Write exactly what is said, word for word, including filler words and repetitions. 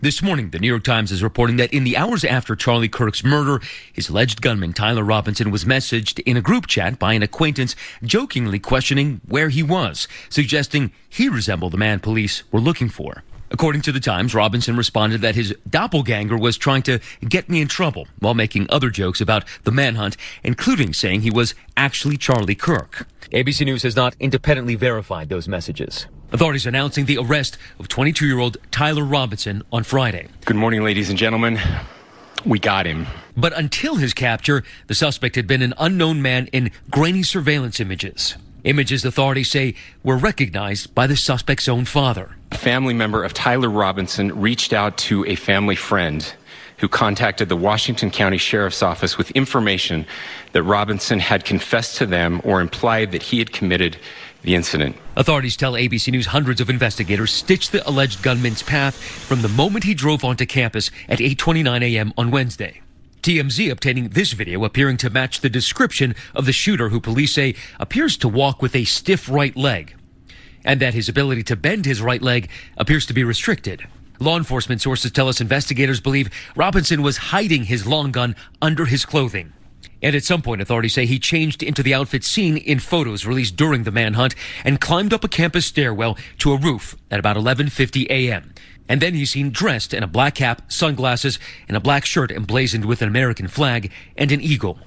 This morning, the New York Times is reporting that in the hours after Charlie Kirk's murder, his alleged gunman, Tyler Robinson, was messaged in a group chat by an acquaintance jokingly questioning where he was, suggesting he resembled the man police were looking for. According to the Times, Robinson responded that his doppelganger was trying to get me in trouble while making other jokes about the manhunt, including saying he was actually Charlie Kirk. A B C News has not independently verified those messages. Authorities announcing the arrest of twenty-two-year-old Tyler Robinson on Friday. Good morning, ladies and gentlemen. We got him. But until his capture, the suspect had been an unknown man in grainy surveillance images. Images authorities say were recognized by the suspect's own father. A family member of Tyler Robinson reached out to a family friend who contacted the Washington County Sheriff's Office with information that Robinson had confessed to them or implied that he had committed the incident. Authorities tell A B C News hundreds of investigators stitched the alleged gunman's path from the moment he drove onto campus at eight twenty-nine a.m. on Wednesday. T M Z obtaining this video appearing to match the description of the shooter, who police say appears to walk with a stiff right leg, and that his ability to bend his right leg appears to be restricted. Law enforcement sources tell us investigators believe Robinson was hiding his long gun under his clothing. And at some point, authorities say he changed into the outfit seen in photos released during the manhunt and climbed up a campus stairwell to a roof at about eleven fifty a.m. And then he's seen dressed in a black cap, sunglasses, and a black shirt emblazoned with an American flag and an eagle.